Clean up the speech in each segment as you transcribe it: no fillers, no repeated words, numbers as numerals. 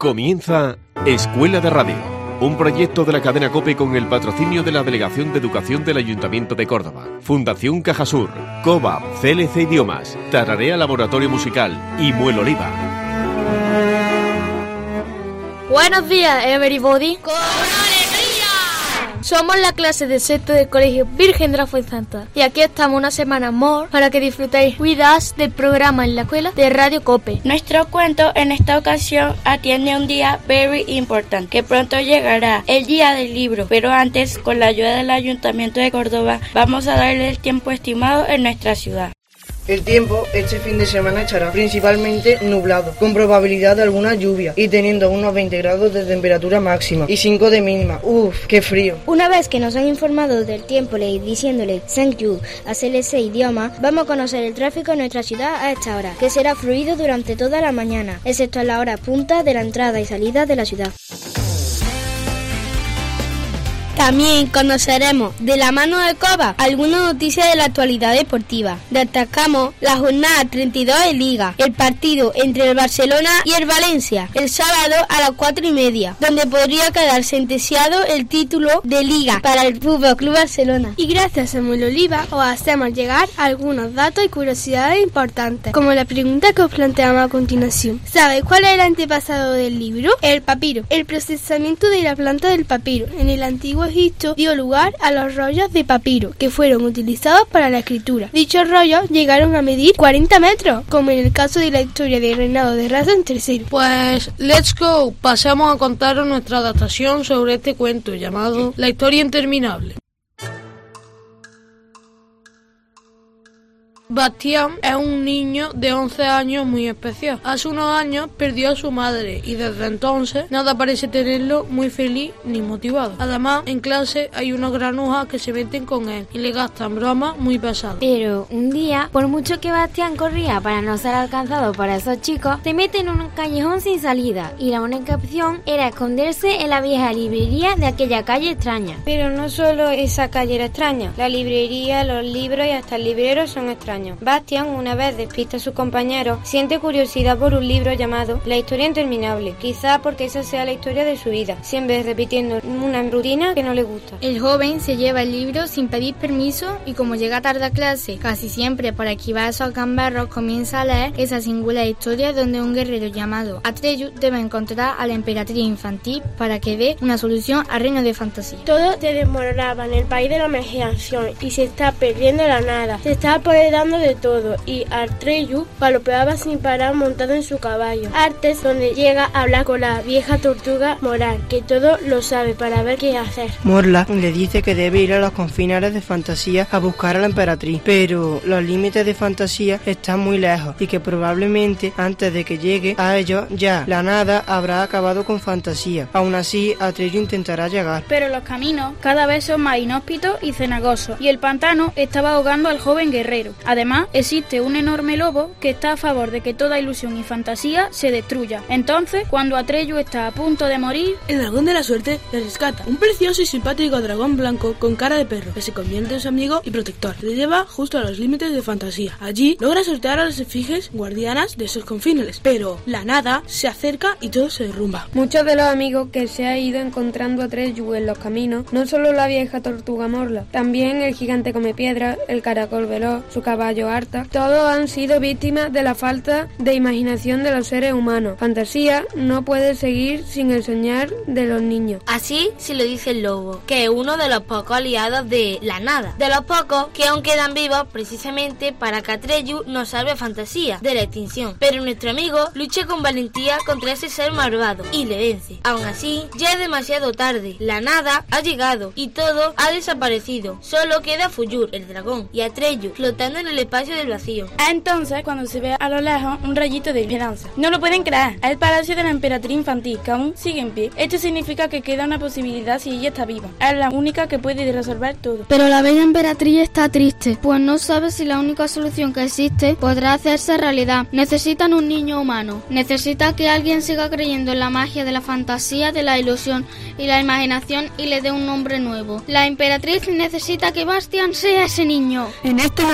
Comienza Escuela de Radio, un proyecto de la cadena COPE con el patrocinio de la Delegación de Educación del Ayuntamiento de Córdoba, Fundación Cajasur, COBAP, CLC Idiomas, Tararea Laboratorio Musical y Muel Oliva. Buenos días, everybody. ¡Con alegría! Somos la clase de sexto del Colegio Virgen de la Fuensanta y aquí estamos una semana más para que disfrutéis with us del programa en la escuela de Radio COPE. Nuestro cuento en esta ocasión atiende a un día very important que pronto llegará, el día del libro, pero antes, con la ayuda del Ayuntamiento de Córdoba, vamos a darle el tiempo estimado en nuestra ciudad. El tiempo este fin de semana estará principalmente nublado, con probabilidad de alguna lluvia y teniendo unos 20 grados de temperatura máxima y 5 de mínima. ¡Uf, qué frío! Una vez que nos han informado del tiempo y diciéndole thank you a CLC Idiomas, vamos a conocer el tráfico en nuestra ciudad a esta hora, que será fluido durante toda la mañana, excepto en la hora punta de la entrada y salida de la ciudad. También conoceremos de la mano de COBAP alguna noticia de la actualidad deportiva. Destacamos la jornada 32 de Liga, el partido entre el Barcelona y el Valencia, el sábado a las 4:30, donde podría quedar sentenciado el título de Liga para el Fútbol Club Barcelona. Y gracias a Muel Oliva os hacemos llegar algunos datos y curiosidades importantes, como la pregunta que os planteamos a continuación. ¿Sabéis cuál es el antepasado del libro? El papiro. El procesamiento de la planta del papiro en el antiguo Egipto dio lugar a los rollos de papiro que fueron utilizados para la escritura. Dichos rollos llegaron a medir 40 metros, como en el caso de la historia del reinado de Ramsés III. Pues, let's go, pasemos a contaros nuestra adaptación sobre este cuento llamado La historia interminable. Bastián es un niño de 11 años muy especial. Hace unos años perdió a su madre y desde entonces nada parece tenerlo muy feliz ni motivado. Además, en clase hay unos granujas que se meten con él y le gastan bromas muy pesadas. Pero un día, por mucho que Bastián corría para no ser alcanzado por esos chicos, se mete en un callejón sin salida y la única opción era esconderse en la vieja librería de aquella calle extraña. Pero no solo esa calle era extraña, la librería, los libros y hasta el librero son extraños. Bastián, una vez despista a sus compañeros, siente curiosidad por un libro llamado La historia interminable, quizá porque esa sea la historia de su vida, siempre repitiendo una rutina que no le gusta. El joven se lleva el libro sin pedir permiso y como llega tarde a clase, casi siempre para esquivar esos gamberros, comienza a leer esa singular historia donde un guerrero llamado Atreyu debe encontrar a la emperatriz infantil para que dé una solución al reino de fantasía. Todo se desmoronaba en el país de la imaginación y se está perdiendo la nada, se está apoderando de todo y Atreyu galopeaba sin parar montado en su caballo. Artes donde llega a hablar con la vieja tortuga Moral, que todo lo sabe para ver qué hacer. Morla le dice que debe ir a los confines de fantasía a buscar a la emperatriz, pero los límites de fantasía están muy lejos y que probablemente antes de que llegue a ellos ya la nada habrá acabado con fantasía. Aún así, Atreyu intentará llegar. Pero los caminos cada vez son más inhóspitos y cenagosos y el pantano estaba ahogando al joven guerrero. Además, existe un enorme lobo que está a favor de que toda ilusión y fantasía se destruya. Entonces, cuando Atreyu está a punto de morir, el dragón de la suerte le rescata. Un precioso y simpático dragón blanco con cara de perro que se convierte en su amigo y protector. Le lleva justo a los límites de fantasía. Allí logra sortear a las efigies guardianas de esos confines. Pero la nada se acerca y todo se derrumba. Muchos de los amigos que se ha ido encontrando Atreyu en los caminos, no solo la vieja tortuga Morla, también el gigante come piedra, el caracol veloz, su caballo Arta, todos han sido víctimas de la falta de imaginación de los seres humanos. Fantasía no puede seguir sin el soñar de los niños. Así se lo dice el lobo, que es uno de los pocos aliados de la nada, de los pocos que aún quedan vivos precisamente para que Atreyu nos salve fantasía de la extinción. Pero nuestro amigo lucha con valentía contra ese ser malvado y le vence. Aún así, ya es demasiado tarde, la nada ha llegado y todo ha desaparecido. Solo queda Fuyur, el dragón, y Atreyu flotando en el espacio del vacío. Entonces, cuando se ve a lo lejos un rayito de esperanza. No lo pueden creer, es el palacio de la emperatriz infantil, que aún sigue en pie. Esto significa que queda una posibilidad si ella está viva. Es la única que puede resolver todo. Pero la bella emperatriz está triste, pues no sabe si la única solución que existe podrá hacerse realidad. Necesitan un niño humano. Necesita que alguien siga creyendo en la magia de la fantasía, de la ilusión y la imaginación y le dé un nombre nuevo. La emperatriz necesita que Bastián sea ese niño. En este momento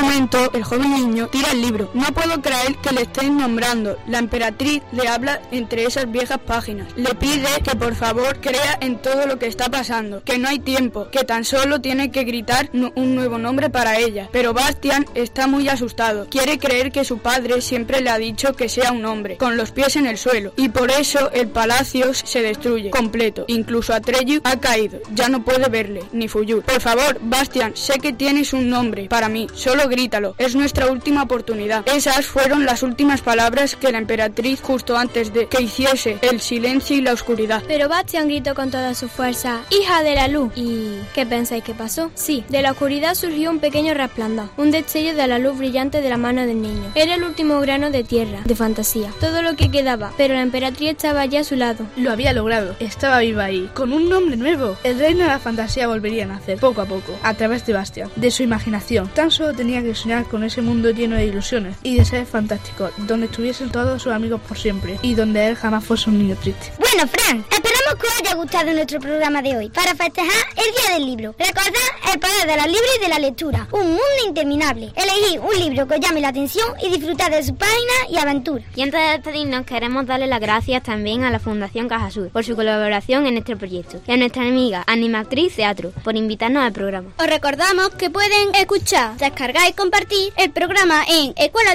eso, el joven niño tira el libro. No puedo creer que le estén nombrando. La emperatriz le habla entre esas viejas páginas. Le pide que por favor crea en todo lo que está pasando, que no hay tiempo, que tan solo tiene que gritar un nuevo nombre para ella. Pero Bastian está muy asustado. Quiere creer que su padre siempre le ha dicho que sea un hombre, con los pies en el suelo, y por eso el palacio se destruye completo. Incluso Atreyu ha caído. Ya no puede verle, ni Fuyur. Por favor, Bastian, sé que tienes un nombre para mí. Solo grítalo. Es nuestra última oportunidad. Esas fueron las últimas palabras que la emperatriz justo antes de que hiciese el silencio y la oscuridad. Pero Bastian gritó con toda su fuerza: ¡Hija de la luz! ¿Y qué pensáis que pasó? Sí, de la oscuridad surgió un pequeño resplandor, un destello de la luz brillante de la mano del niño. Era el último grano de tierra, de fantasía, todo lo que quedaba, pero la emperatriz estaba allí a su lado. Lo había logrado, estaba viva ahí, con un nombre nuevo. El reino de la fantasía volvería a nacer, poco a poco, a través de Bastian, de su imaginación. Tan solo tenía que soñar con ese mundo lleno de ilusiones y de seres fantásticos, donde estuviesen todos sus amigos por siempre, y donde él jamás fuese un niño triste. Bueno, Fran, esperamos que os haya gustado nuestro programa de hoy, para festejar el Día del Libro. Recordad el poder de los libros y de la lectura, un mundo interminable. Elegid un libro que os llame la atención y disfrutad de sus páginas y aventuras. Y antes de despedirnos, queremos darle las gracias también a la Fundación Cajasur por su colaboración en este proyecto, y a nuestra amiga Animactriz Teatro por invitarnos al programa. Os recordamos que pueden escuchar, descargar y compartir el programa en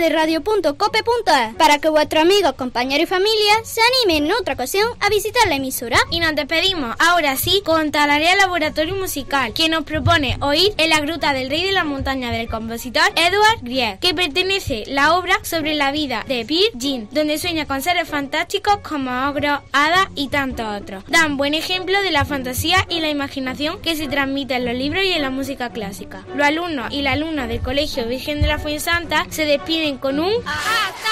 escueladeradio.cope.es para que vuestros amigos, compañeros y familia se animen en otra ocasión a visitar la emisora. Y nos despedimos, ahora sí, con Tararea Laboratorio Musical, que nos propone oír En la Gruta del Rey de la Montaña del compositor Edward Grieg, que pertenece la obra sobre la vida de Peer Gynt, donde sueña con seres fantásticos como ogros, hadas y tantos otros. Dan buen ejemplo de la fantasía y la imaginación que se transmite en los libros y en la música clásica. Los alumnos y las alumnas del Colegio Virgen de la Fuensanta se despiden con un